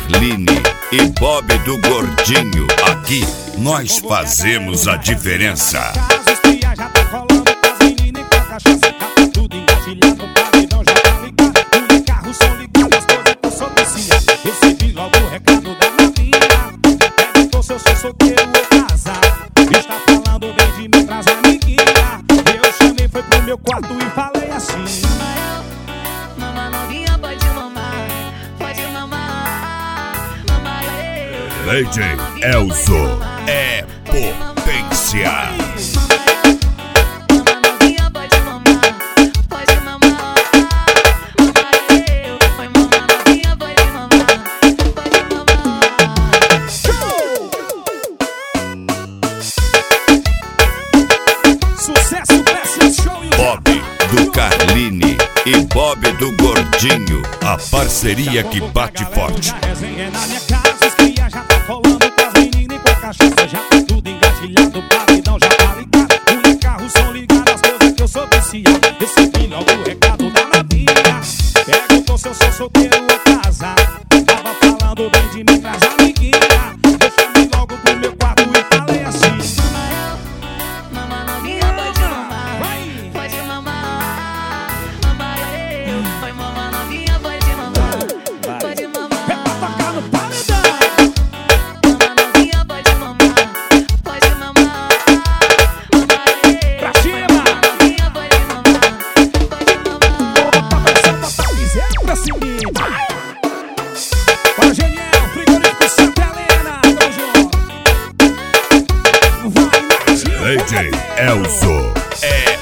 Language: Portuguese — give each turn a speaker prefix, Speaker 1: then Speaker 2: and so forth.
Speaker 1: Carline e Bob do Gordinho. Aqui nós fazemos a diferença.
Speaker 2: Casos que já tá colando com as meninas e com a cachaça. Já tá tudo engatilhado, o paredão já tá ligado. Os carros são ligados, as coisas que eu sou viciado. Recebi logo o recado da novinha. Perguntou se eu sou solteiro ou casado. Está falando bem de mim pras amiguinhas. Eu chamei, foi pro meu quarto e falei assim:
Speaker 3: Mama novinha, pode mamar, pode mamar, mamar eu.
Speaker 1: DJ Elzo é potência.
Speaker 3: Mama novinha, pode mamar, pode mamar, mamar eu. Oi, mama novinha, pode mamar, pode mamar.
Speaker 2: sucesso, Precious Show e
Speaker 1: Bob do Carline e Bob do Gordinho. A parceria que bate forte.
Speaker 2: A resenha é na minha casa, os cria já tá colando com as meninas e com a cachaça. Já tá tudo engatilhado, o paredão já tá ligado. Os carros são ligados, as coisas que eu sou viciado. Recebi logo o recado da novinha. Perguntou se eu sou solteiro ou casado. Tava falando bem de mim pras amiguinhas. Eu chamei logo pro meu quarto e falei assim:
Speaker 3: Mama novinha, pode mamar,
Speaker 2: vai!
Speaker 3: pode mamar, mamar eu. Oi, mama novinha, pode mamar, pode mamar.
Speaker 2: É pra tocar no paredão!
Speaker 3: Mama novinha, pode mamar, pode mamar, mamar eu.
Speaker 2: Pra cima!
Speaker 3: Mama novinha, pode mamar, pode mamar.
Speaker 2: Bota pressão, bota a miséria pra seguinte. Ó, Geniel, frigorífico Santa Helena, tamo junto. Vai, Natinho.
Speaker 1: DJ Elzo é